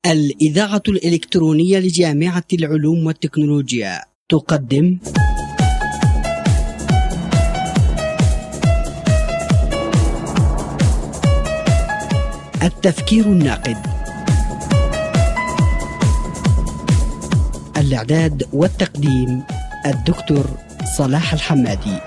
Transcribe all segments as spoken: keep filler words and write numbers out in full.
الإذاعة الإلكترونية لجامعة العلوم والتكنولوجيا تقدم التفكير الناقد. الإعداد والتقديم الدكتور صلاح الحمادي.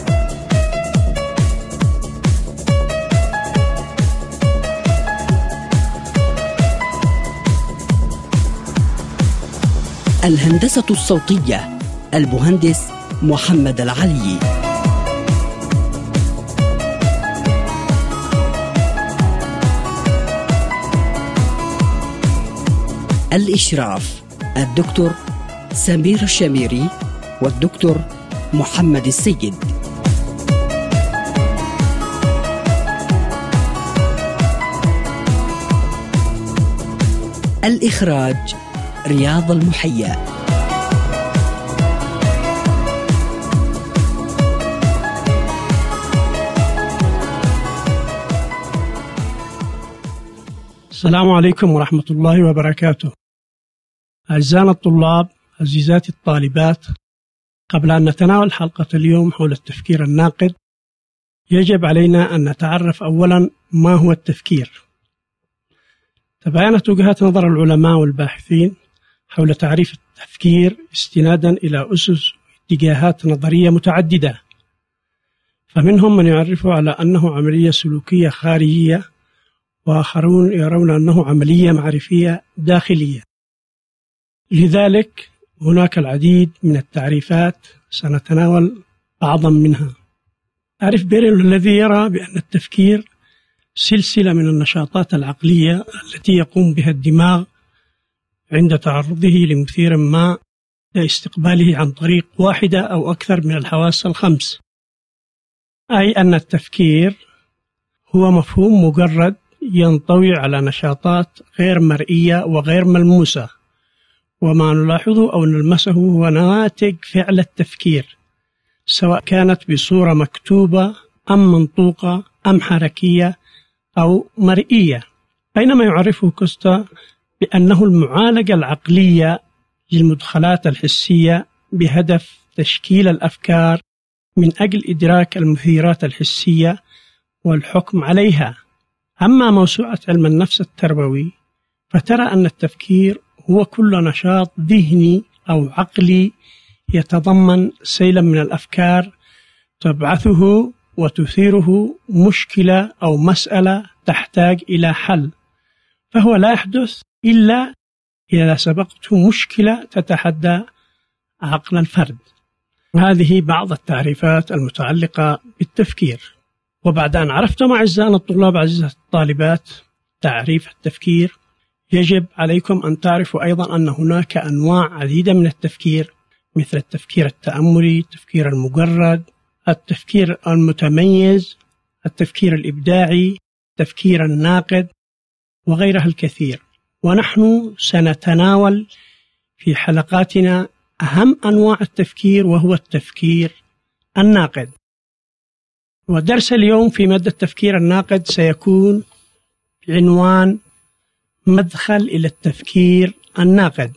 الهندسة الصوتية المهندس محمد العلي. الإشراف الدكتور سمير الشميري والدكتور محمد السيد. الإخراج رياض المحيا. السلام عليكم ورحمة الله وبركاته. أعزائنا الطلاب، عزيزاتي الطالبات، قبل أن نتناول حلقة اليوم حول التفكير الناقد، يجب علينا أن نتعرف أولا ما هو التفكير. تباينت وجهات نظر العلماء والباحثين حول تعريف التفكير استنادا إلى أسس واتجاهات نظرية متعددة، فمنهم من يعرفه على أنه عملية سلوكية خارجية، وآخرون يرون أنه عملية معرفية داخلية. لذلك هناك العديد من التعريفات، سنتناول بعضا منها. تعريف بيرل الذي يرى بأن التفكير سلسلة من النشاطات العقلية التي يقوم بها الدماغ عند تعرضه لمثير ما لاستقباله عن طريق واحدة أو أكثر من الحواس الخمس، أي أن التفكير هو مفهوم مجرد ينطوي على نشاطات غير مرئية وغير ملموسة، وما نلاحظه أو نلمسه هو نواتج فعل التفكير، سواء كانت بصورة مكتوبة أم منطوقة أم حركية أو مرئية. بينما يعرفه كوستا بأنه المعالجة العقلية للمدخلات الحسية بهدف تشكيل الأفكار من أجل إدراك المثيرات الحسية والحكم عليها. أما موسوعة علم النفس التربوي فترى أن التفكير هو كل نشاط ذهني أو عقلي يتضمن سيلا من الأفكار تبعثه وتثيره مشكلة أو مسألة تحتاج إلى حل، فهو لا يحدث إلا إذا سبقته مشكلة تتحدى عقل الفرد. هذه بعض التعريفات المتعلقة بالتفكير. وبعد أن عرفتم أعزائنا الطلاب عزيزات الطالبات تعريف التفكير، يجب عليكم أن تعرفوا أيضا أن هناك أنواع عديدة من التفكير، مثل التفكير التأملي، التفكير المجرد، التفكير المتميز، التفكير الإبداعي، التفكير الناقد، وغيرها الكثير. ونحن سنتناول في حلقاتنا أهم أنواع التفكير، وهو التفكير الناقد. ودرس اليوم في مادة التفكير الناقد سيكون بعنوان مدخل إلى التفكير الناقد.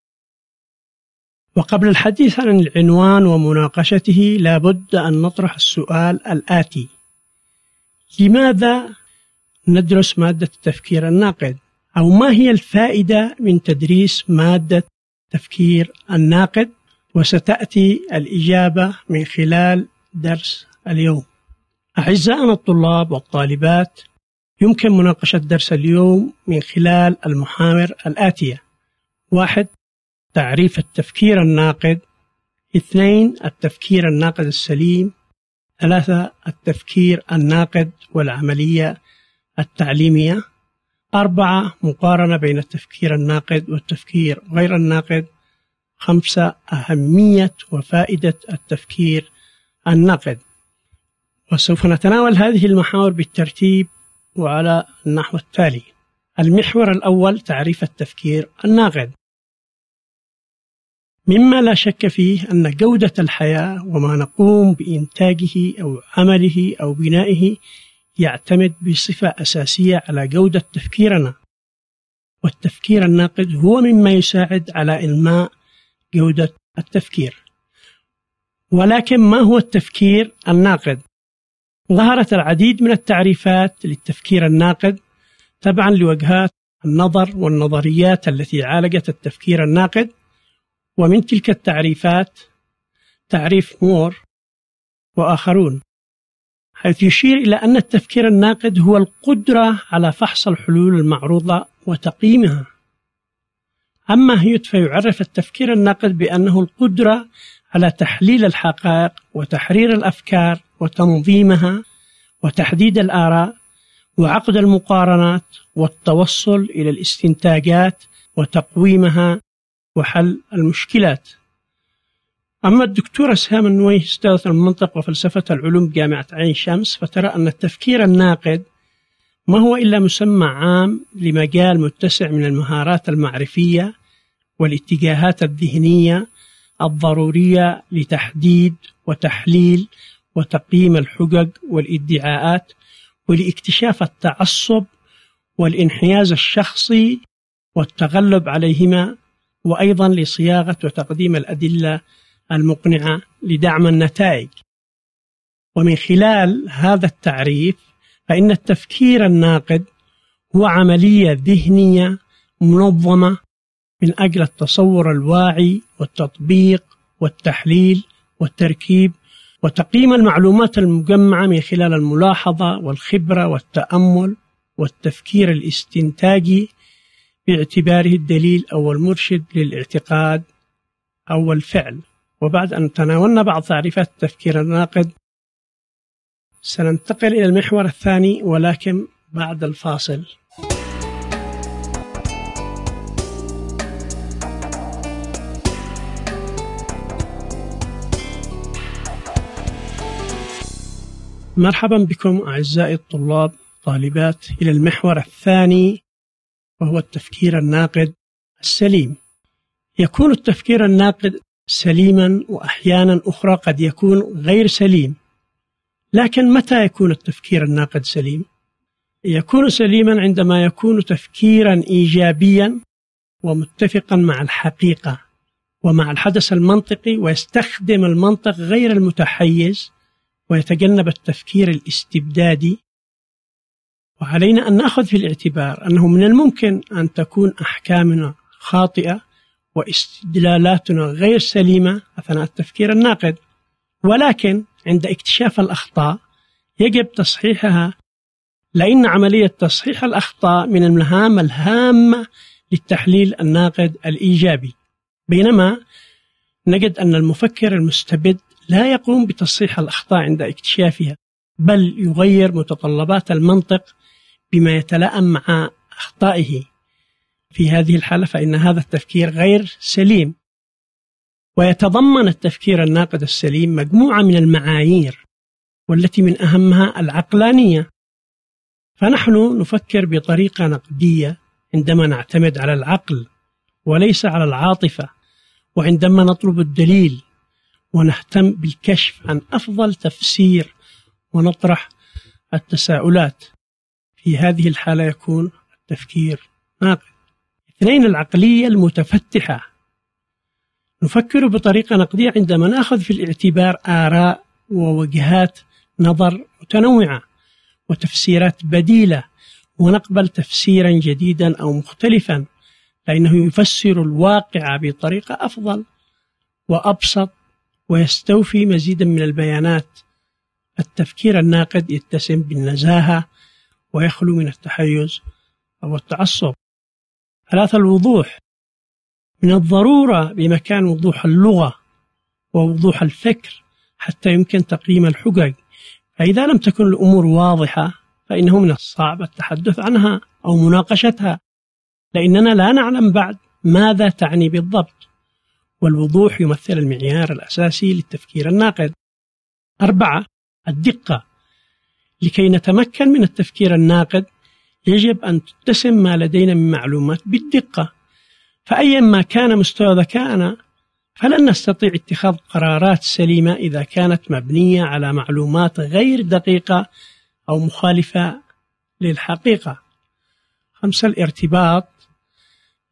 وقبل الحديث عن العنوان ومناقشته لابد أن نطرح السؤال الآتي: لماذا ندرس مادة التفكير الناقد؟ أو ما هي الفائدة من تدريس مادة التفكير الناقد؟ وستأتي الإجابة من خلال درس اليوم. أعزائنا الطلاب والطالبات، يمكن مناقشة درس اليوم من خلال المحاور الآتية: واحد، تعريف التفكير الناقد. اثنين، التفكير الناقد السليم. ثلاثة، التفكير الناقد والعملية التعليمية. أربعة، مقارنة بين التفكير الناقد والتفكير غير الناقد. خمسة، أهمية وفائدة التفكير الناقد. وسوف نتناول هذه المحاور بالترتيب وعلى النحو التالي. المحور الأول، تعريف التفكير الناقد. مما لا شك فيه أن جودة الحياة وما نقوم بإنتاجه أو عمله أو بنائه يعتمد بصفة أساسية على جودة تفكيرنا. والتفكير الناقد هو مما يساعد على إنماء جودة التفكير. ولكن ما هو التفكير الناقد؟ ظهرت العديد من التعريفات للتفكير الناقد تبعا لوجهات النظر والنظريات التي عالجت التفكير الناقد. ومن تلك التعريفات تعريف مور وآخرون، حيث يشير إلى أن التفكير الناقد هو القدرة على فحص الحلول المعروضة وتقييمها. أما هيوت فيعرف التفكير الناقد بأنه القدرة على تحليل الحقائق وتحرير الأفكار وتنظيمها وتحديد الآراء وعقد المقارنات والتوصل إلى الاستنتاجات وتقويمها وحل المشكلات. أما الدكتورة سهام النويه أستاذة المنطق وفلسفة العلوم بجامعة عين شمس فترى أن التفكير الناقد ما هو إلا مسمى عام لمجال متسع من المهارات المعرفية والاتجاهات الذهنية الضرورية لتحديد وتحليل وتقييم الحجج والادعاءات ولاكتشاف التعصب والانحياز الشخصي والتغلب عليهما، وأيضا لصياغة وتقديم الأدلة المقنعة لدعم النتائج. ومن خلال هذا التعريف فإن التفكير الناقد هو عملية ذهنية منظمة من أجل التصور الواعي والتطبيق والتحليل والتركيب وتقييم المعلومات المجمعة من خلال الملاحظة والخبرة والتأمل والتفكير الاستنتاجي باعتباره الدليل أو المرشد للاعتقاد أو الفعل. وبعد أن تناولنا بعض تعريفات التفكير الناقد سننتقل إلى المحور الثاني، ولكن بعد الفاصل. مرحبا بكم أعزائي الطلاب طالبات إلى المحور الثاني، وهو التفكير الناقد السليم. يكون التفكير الناقد سليما وأحيانا أخرى قد يكون غير سليم. لكن متى يكون التفكير الناقد سليم؟ يكون سليما عندما يكون تفكيرا إيجابيا ومتفقا مع الحقيقة ومع الحدث المنطقي، ويستخدم المنطق غير المتحيز ويتجنب التفكير الاستبدادي. وعلينا أن نأخذ في الاعتبار أنه من الممكن أن تكون أحكامنا خاطئة واستدلالاتنا غير سليمة أثناء التفكير الناقد، ولكن عند اكتشاف الأخطاء يجب تصحيحها، لأن عملية تصحيح الأخطاء من المهام الهامة للتحليل الناقد الإيجابي. بينما نجد أن المفكر المستبد لا يقوم بتصحيح الأخطاء عند اكتشافها، بل يغير متطلبات المنطق بما يتلائم مع أخطائه. في هذه الحالة فإن هذا التفكير غير سليم. ويتضمن التفكير الناقد السليم مجموعة من المعايير، والتي من أهمها العقلانية. فنحن نفكر بطريقة نقدية عندما نعتمد على العقل وليس على العاطفة، وعندما نطلب الدليل ونهتم بالكشف عن أفضل تفسير ونطرح التساؤلات. في هذه الحالة يكون التفكير ناقد. اثنين، العقلية المتفتحة. نفكر بطريقة نقدية عندما نأخذ في الاعتبار آراء ووجهات نظر متنوعة وتفسيرات بديلة، ونقبل تفسيرا جديدا أو مختلفا، لأنه يفسر الواقع بطريقة أفضل وأبسط ويستوفي مزيدا من البيانات. التفكير الناقد يتسم بالنزاهة ويخلو من التحيز أو التعصب. ثلاثة، الوضوح. من الضرورة بمكان وضوح اللغة ووضوح الفكر حتى يمكن تقييم الحجج، فإذا لم تكن الأمور واضحة فإنه من الصعب التحدث عنها أو مناقشتها، لأننا لا نعلم بعد ماذا تعني بالضبط. والوضوح يمثل المعيار الأساسي للتفكير الناقد. أربعة، الدقة. لكي نتمكن من التفكير الناقد يجب أن تتسم ما لدينا من معلومات بالدقة، فأيما كان مستوى ذكائنا فلن نستطيع اتخاذ قرارات سليمة إذا كانت مبنية على معلومات غير دقيقة أو مخالفة للحقيقة. خمسة، الارتباط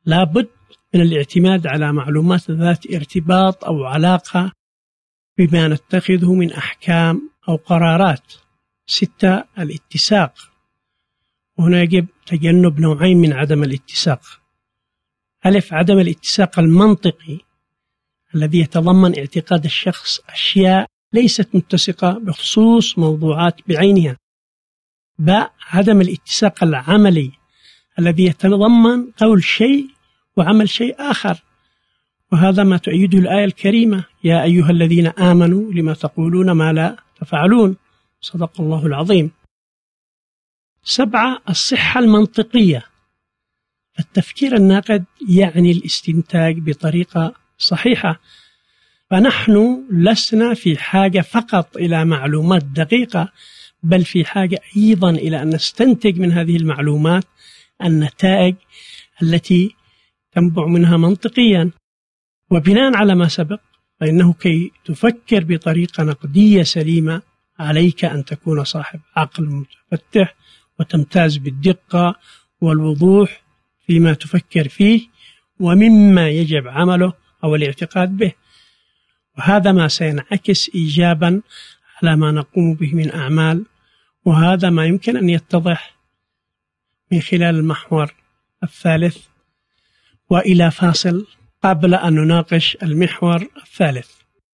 لا بد من الاعتماد على معلومات ذات ارتباط أو علاقة بما نتخذه من أحكام أو قرارات. ستة، الاتساق. وهنا يجب تجنب نوعين من عدم الاتساق. ألف، عدم الاتساق المنطقي الذي يتضمن اعتقاد الشخص أشياء ليست متسقة بخصوص موضوعات بعينها. باء، عدم الاتساق العملي الذي يتضمن قول شيء وعمل شيء آخر، وهذا ما تؤيده الآية الكريمة: يا أيها الذين آمنوا لما تقولون ما لا تفعلون، صدق الله العظيم. سبعة، الصحة المنطقية. التفكير الناقد يعني الاستنتاج بطريقة صحيحة، فنحن لسنا في حاجة فقط إلى معلومات دقيقة، بل في حاجة أيضا إلى أن نستنتج من هذه المعلومات النتائج التي تنبع منها منطقيا. وبناء على ما سبق، فإنه كي تفكر بطريقة نقدية سليمة عليك أن تكون صاحب عقل متفتح وتمتاز بالدقة والوضوح فيما تفكر فيه ومما يجب عمله أو الاعتقاد به، وهذا ما سينعكس إيجابا على ما نقوم به من أعمال، وهذا ما يمكن أن يتضح من خلال المحور الثالث. وإلى فاصل قبل أن نناقش المحور الثالث.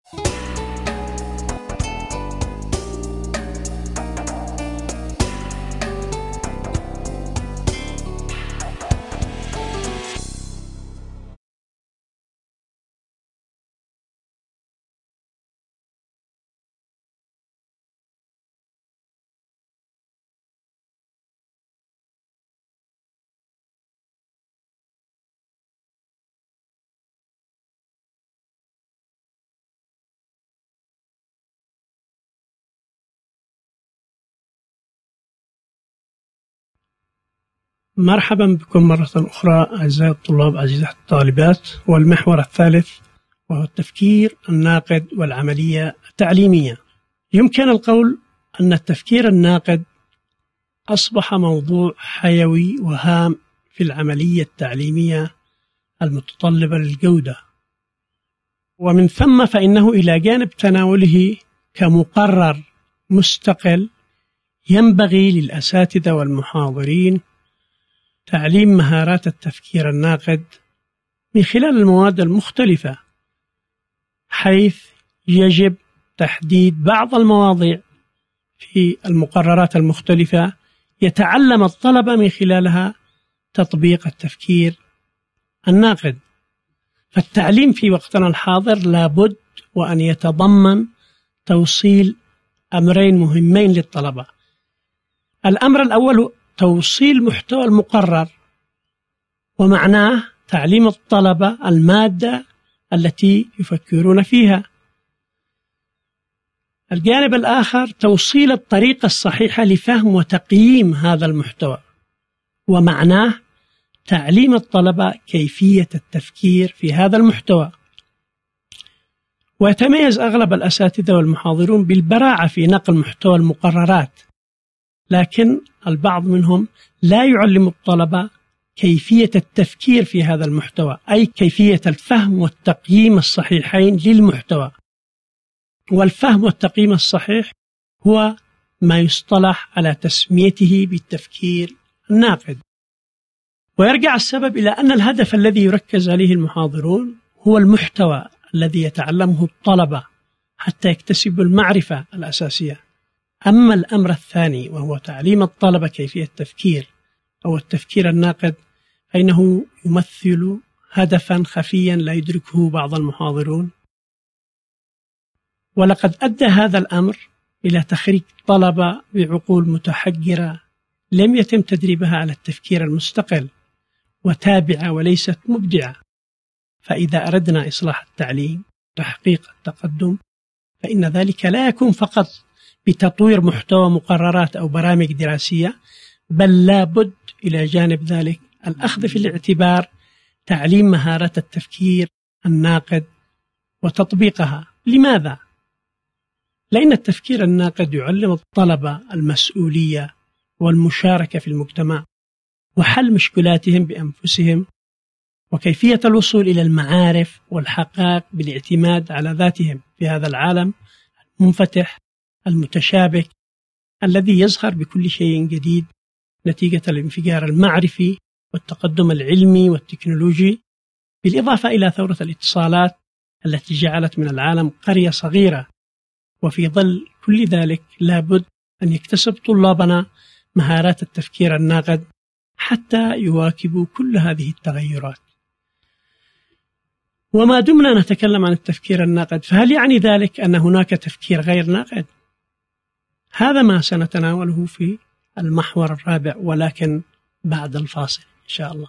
مرحبا بكم مرة أخرى أعزائي الطلاب أعزائي الطالبات. والمحور الثالث وهو التفكير الناقد والعملية التعليمية. يمكن القول أن التفكير الناقد أصبح موضوع حيوي وهام في العملية التعليمية المتطلبة للجودة، ومن ثم فإنه إلى جانب تناوله كمقرر مستقل ينبغي للأساتذة والمحاضرين تعليم مهارات التفكير الناقد من خلال المواد المختلفة، حيث يجب تحديد بعض المواضيع في المقررات المختلفة يتعلم الطلبة من خلالها تطبيق التفكير الناقد. فالتعليم في وقتنا الحاضر لابد وأن يتضمن توصيل أمرين مهمين للطلبة. الأمر الأول توصيل محتوى المقرر، ومعناه تعليم الطلبة المادة التي يفكرون فيها. الجانب الآخر توصيل الطريقة الصحيحة لفهم وتقييم هذا المحتوى، ومعناه تعليم الطلبة كيفية التفكير في هذا المحتوى. ويتميز أغلب الأساتذة والمحاضرون بالبراعة في نقل محتوى المقررات، لكن البعض منهم لا يعلم الطلبة كيفية التفكير في هذا المحتوى، أي كيفية الفهم والتقييم الصحيحين للمحتوى. والفهم والتقييم الصحيح هو ما يصطلح على تسميته بالتفكير الناقد. ويرجع السبب إلى أن الهدف الذي يركز عليه المحاضرون هو المحتوى الذي يتعلمه الطلبة حتى يكتسبوا المعرفة الأساسية. أما الأمر الثاني وهو تعليم الطلبة كيفية التفكير أو التفكير الناقد، فإنه يمثل هدفا خفيا لا يدركه بعض المحاضرون، ولقد أدى هذا الأمر إلى تخريج طلبة بعقول متحجرة لم يتم تدريبها على التفكير المستقل وتابعة وليست مبدعة. فإذا أردنا إصلاح التعليم وتحقيق التقدم، فإن ذلك لا يكون فقط بتطوير محتوى مقررات أو برامج دراسية، بل لا بد إلى جانب ذلك الأخذ في الاعتبار تعليم مهارات التفكير الناقد وتطبيقها. لماذا؟ لأن التفكير الناقد يعلم الطلبة المسؤولية والمشاركة في المجتمع وحل مشكلاتهم بأنفسهم وكيفية الوصول إلى المعارف والحقائق بالاعتماد على ذاتهم في هذا العالم المنفتح المتشابك الذي يزخر بكل شيء جديد نتيجة الانفجار المعرفي والتقدم العلمي والتكنولوجي، بالإضافة إلى ثورة الاتصالات التي جعلت من العالم قرية صغيرة. وفي ظل كل ذلك لابد أن يكتسب طلابنا مهارات التفكير الناقد حتى يواكبوا كل هذه التغيرات. وما دمنا نتكلم عن التفكير الناقد، فهل يعني ذلك أن هناك تفكير غير ناقد؟ هذا ما سنتناوله في المحور الرابع، ولكن بعد الفاصل إن شاء الله.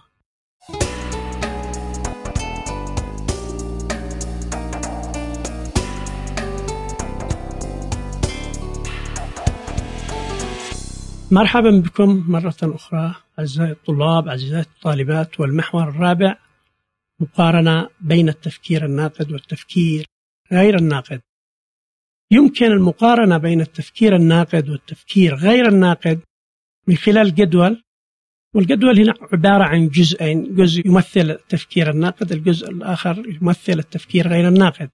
مرحبا بكم مرة أخرى أعزائي الطلاب أعزائي الطالبات. والمحور الرابع مقارنة بين التفكير الناقد والتفكير غير الناقد. يمكن المقارنة بين التفكير الناقد والتفكير غير الناقد من خلال جدول، والجدول هنا عبارة عن جزئين، جزء يمثل التفكير الناقد، الجزء الآخر يمثل التفكير غير الناقد.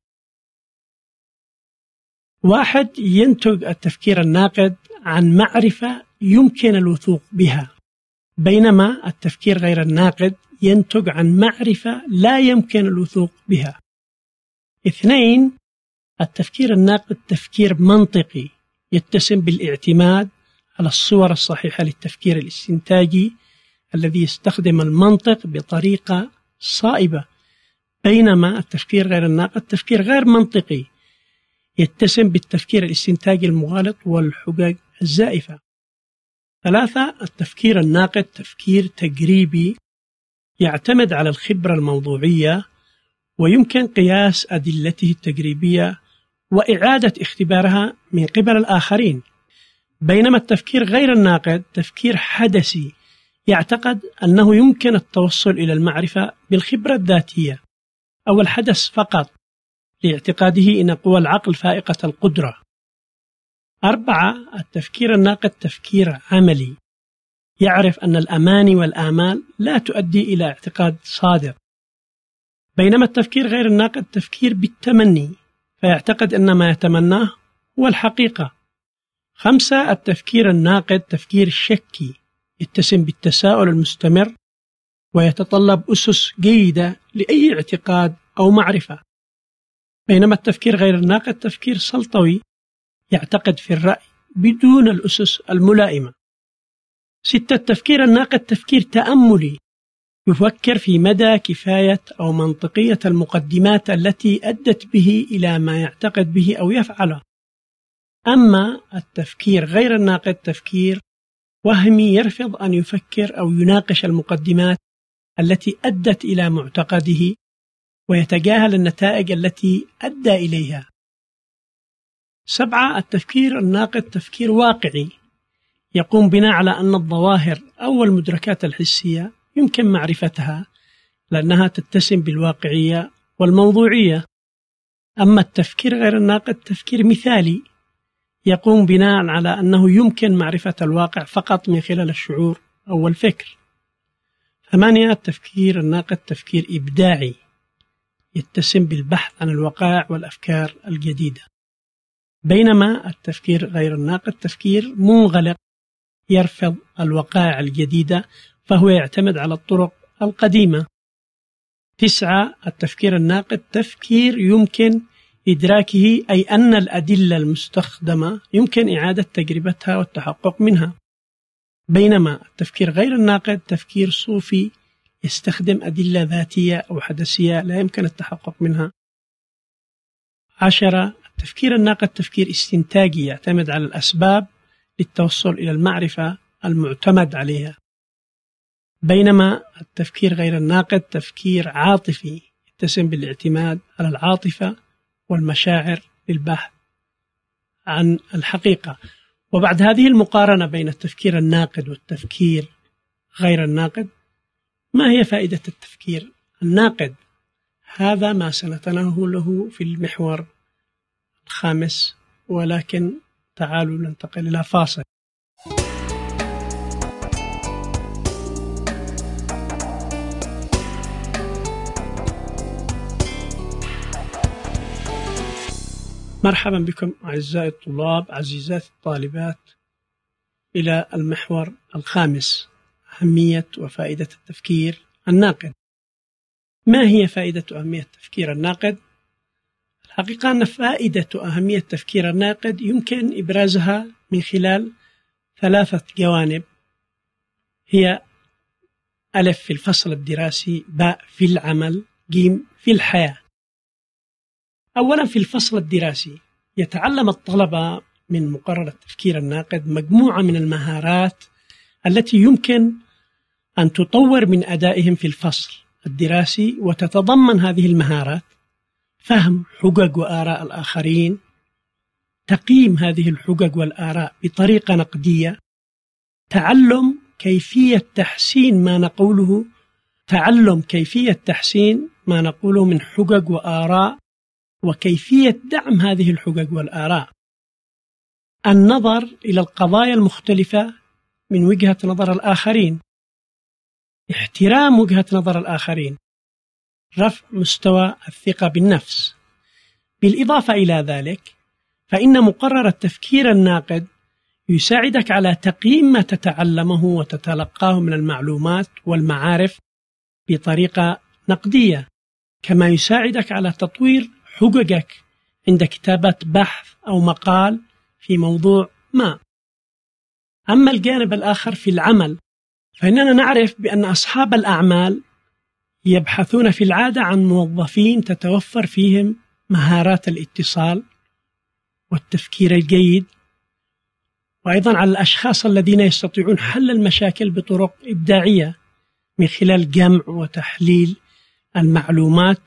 واحد، ينتج التفكير الناقد عن معرفة يمكن الوثوق بها، بينما التفكير غير الناقد ينتج عن معرفة لا يمكن الوثوق بها. اثنين، التفكير الناقد تفكير منطقي يتسم بالاعتماد على الصور الصحيحة للتفكير الاستنتاجي الذي يستخدم المنطق بطريقة صائبة، بينما التفكير غير الناقد تفكير غير منطقي يتسم بالتفكير الاستنتاجي المغالط والحجج الزائفة. ثلاثة، التفكير الناقد تفكير تجريبي يعتمد على الخبرة الموضوعية ويمكن قياس أدلته التجريبية وإعادة اختبارها من قبل الآخرين، بينما التفكير غير الناقد تفكير حدسي يعتقد أنه يمكن التوصل إلى المعرفة بالخبرة الذاتية أو الحدث فقط، لاعتقاده أن قوى العقل فائقة القدرة. أربعة، التفكير الناقد تفكير عملي يعرف أن الأماني والآمال لا تؤدي إلى اعتقاد صادق، بينما التفكير غير الناقد تفكير بالتمني فيعتقد أن ما يتمناه هو الحقيقة. خمسة، التفكير الناقد تفكير شكي يتسم بالتساؤل المستمر ويتطلب أسس جيدة لأي اعتقاد أو معرفة، بينما التفكير غير الناقد تفكير سلطوي يعتقد في الرأي بدون الأسس الملائمة. ستة، التفكير الناقد تفكير تأملي يفكر في مدى كفاية أو منطقية المقدمات التي أدت به إلى ما يعتقد به أو يفعله، أما التفكير غير الناقد تفكير وهمي يرفض أن يفكر أو يناقش المقدمات التي أدت إلى معتقده ويتجاهل النتائج التي أدى إليها. سبعة، التفكير الناقد تفكير واقعي يقوم بناء على أن الظواهر أو المدركات الحسية يمكن معرفتها لأنها تتسم بالواقعية والموضوعية، أما التفكير غير الناقد تفكير مثالي يقوم بناء على أنه يمكن معرفة الواقع فقط من خلال الشعور أو الفكر. ثمانية، التفكير الناقد تفكير إبداعي يتسم بالبحث عن الوقائع والأفكار الجديدة، بينما التفكير غير الناقد تفكير منغلق يرفض الوقائع الجديدة فهو يعتمد على الطرق القديمة. تسعة، التفكير الناقد تفكير يمكن إدراكه أي أن الأدلة المستخدمة يمكن إعادة تجربتها والتحقق منها، بينما التفكير غير الناقد تفكير صوفي يستخدم أدلة ذاتية أو حدسية لا يمكن التحقق منها. عشرة، التفكير الناقد تفكير استنتاجي يعتمد على الأسباب للتوصل إلى المعرفة المعتمد عليها، بينما التفكير غير الناقد تفكير عاطفي يتسم بالاعتماد على العاطفة والمشاعر للبحث عن الحقيقة. وبعد هذه المقارنة بين التفكير الناقد والتفكير غير الناقد، ما هي فائدة التفكير الناقد؟ هذا ما سنتناوله في المحور الخامس، ولكن تعالوا ننتقل إلى فاصل. مرحبا بكم أعزائي الطلاب، عزيزات الطالبات، إلى المحور الخامس: أهمية وفائدة التفكير الناقد. ما هي فائدة وأهمية التفكير الناقد؟ الحقيقة أن فائدة وأهمية التفكير الناقد يمكن إبرازها من خلال ثلاثة جوانب، هي ألف في الفصل الدراسي، باء في العمل، جيم في الحياة. أولا في الفصل الدراسي، يتعلم الطلبة من مقرر التفكير الناقد مجموعة من المهارات التي يمكن أن تطور من أدائهم في الفصل الدراسي، وتتضمن هذه المهارات فهم حجج وآراء الآخرين، تقييم هذه الحجج والآراء بطريقة نقدية، تعلم كيفية تحسين ما نقوله تعلم كيفية تحسين ما نقوله من حجج وآراء، وكيفية دعم هذه الحجج والآراء، النظر إلى القضايا المختلفة من وجهة نظر الآخرين، احترام وجهة نظر الآخرين، رفع مستوى الثقة بالنفس. بالإضافة إلى ذلك، فإن مقرر التفكير الناقد يساعدك على تقييم ما تتعلمه وتتلقاه من المعلومات والمعارف بطريقة نقدية، كما يساعدك على تطوير حججك عند كتابة بحث أو مقال في موضوع ما. أما الجانب الآخر في العمل، فإننا نعرف بأن أصحاب الأعمال يبحثون في العادة عن موظفين تتوفر فيهم مهارات الاتصال والتفكير الجيد، وأيضا على الأشخاص الذين يستطيعون حل المشاكل بطرق إبداعية من خلال جمع وتحليل المعلومات،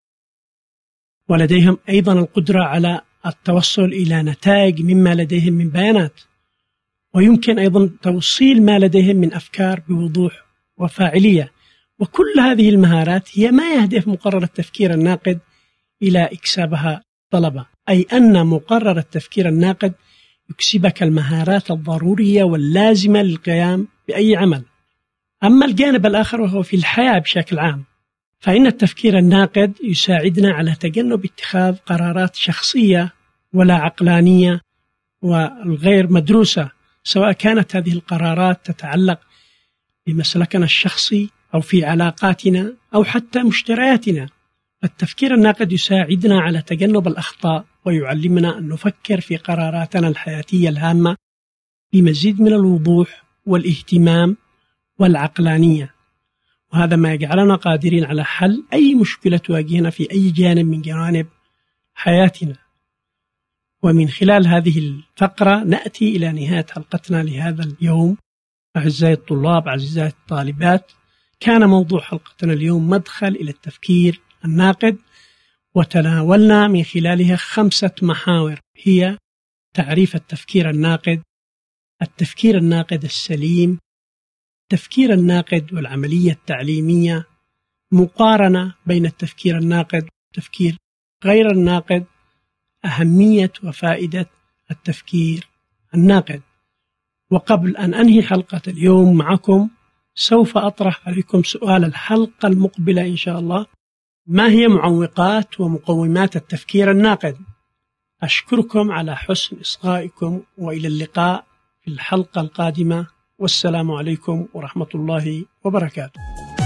ولديهم أيضا القدرة على التوصل إلى نتائج مما لديهم من بيانات، ويمكن أيضا توصيل ما لديهم من أفكار بوضوح وفاعلية. وكل هذه المهارات هي ما يهدف مقرر التفكير الناقد إلى إكسابها طلبة، أي أن مقرر التفكير الناقد يكسبك المهارات الضرورية واللازمة للقيام بأي عمل. أما الجانب الآخر وهو في الحياة بشكل عام، فإن التفكير الناقد يساعدنا على تجنب اتخاذ قرارات شخصية ولا عقلانية والغير مدروسة، سواء كانت هذه القرارات تتعلق بمسلكنا الشخصي أو في علاقاتنا أو حتى مشترياتنا. التفكير الناقد يساعدنا على تجنب الأخطاء، ويعلمنا أن نفكر في قراراتنا الحياتية الهامة بمزيد من الوضوح والاهتمام والعقلانية، وهذا ما يجعلنا قادرين على حل أي مشكلة تواجهنا في أي جانب من جوانب حياتنا. ومن خلال هذه الفقرة نأتي إلى نهاية حلقتنا لهذا اليوم. أعزائي الطلاب، أعزائي الطالبات، كان موضوع حلقتنا اليوم مدخل إلى التفكير الناقد، وتناولنا من خلالها خمسة محاور، هي تعريف التفكير الناقد، التفكير الناقد السليم، التفكير الناقد والعملية التعليمية، مقارنة بين التفكير الناقد والتفكير غير الناقد، أهمية وفائدة التفكير الناقد. وقبل أن أنهي حلقة اليوم معكم، سوف أطرح عليكم سؤال الحلقة المقبلة إن شاء الله: ما هي معوقات ومقومات التفكير الناقد؟ أشكركم على حسن إصغائكم، وإلى اللقاء في الحلقة القادمة، والسلام عليكم ورحمة الله وبركاته.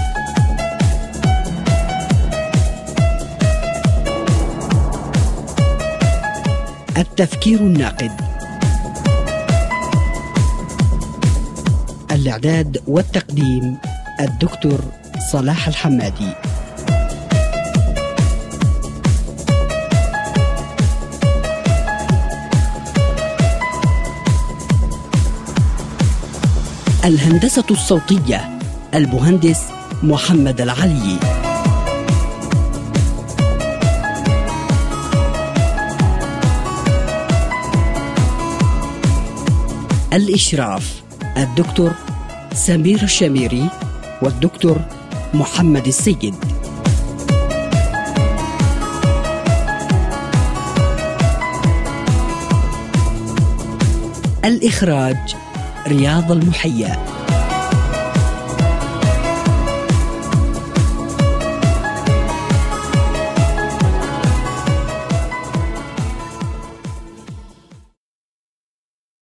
التفكير الناقد. الإعداد والتقديم الدكتور صلاح الحمادي. الهندسة الصوتية المهندس محمد العلي. الإشراف الدكتور سمير الشميري والدكتور محمد السيد. الإخراج رياض المحيا.